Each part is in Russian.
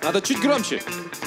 Надо чуть громче.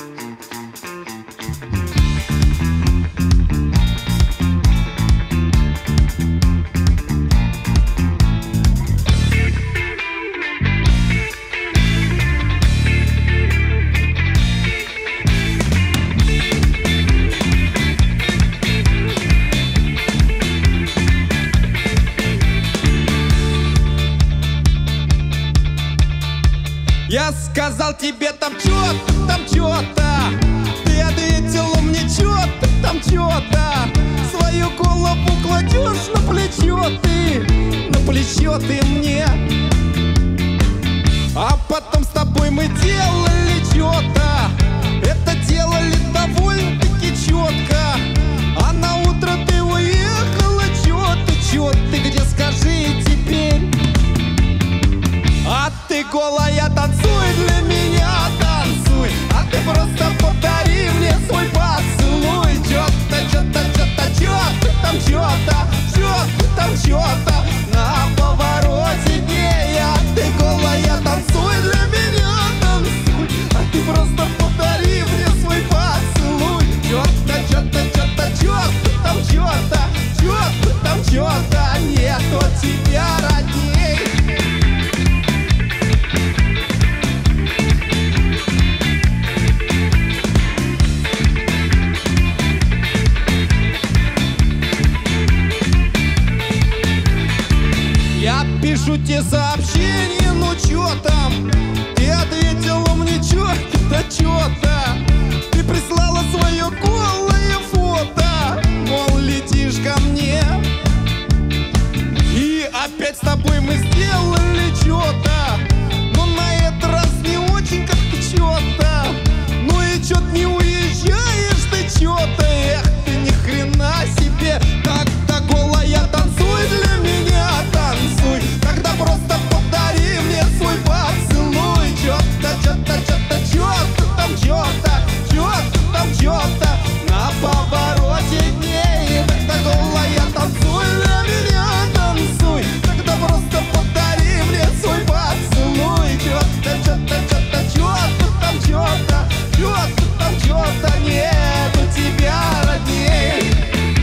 Я сказал тебе там чё-то, ты ответила мне чё-то, там чё-то. Свою голову кладешь на плечо ты мне. А потом с тобой мы делали чё-то, это делали довольно-таки чётко. А на утро ты уехала, чё ты, где, скажи теперь? А ты голая, танцуй для меня, танцуй. А ты просто подари мне свой поцелуй. Чё-то там чё-то на повороте дней. А ты голая, танцуй для меня, танцуй. А ты просто подари мне свой поцелуй. Чё-то там чё-то нет от тебя родней. Я пишу тебе сообщение, ну чё там? Ты ответила мне чё-то. Ты прислала свое голое фото, мол, летишь ко мне. И опять с тобой мы сделали чё-то, но на этот раз не очень как-то чё-то. Ну и чё-то не уезжаешь ты чё-то. Эх, ты ни хрена себе. Так-то голая, танцуй для меня, танцуй. Тогда просто подари мне свой поцелуй. Чё-то на повороте дней. Тогда голая, танцуй для меня, танцуй. Тогда просто подари мне свой поцелуй. Чё-то нет у тебя родней.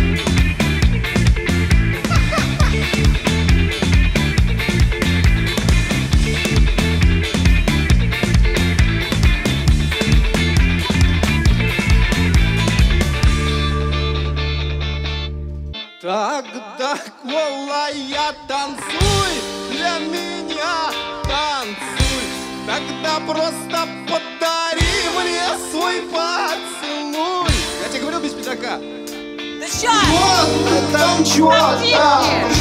Тогда, голая, танцуй для меня, танцуй. Тогда просто подари мне свой поцелуй. Я тебе говорил без пиджака. Да ща! Чё-то там чё-то.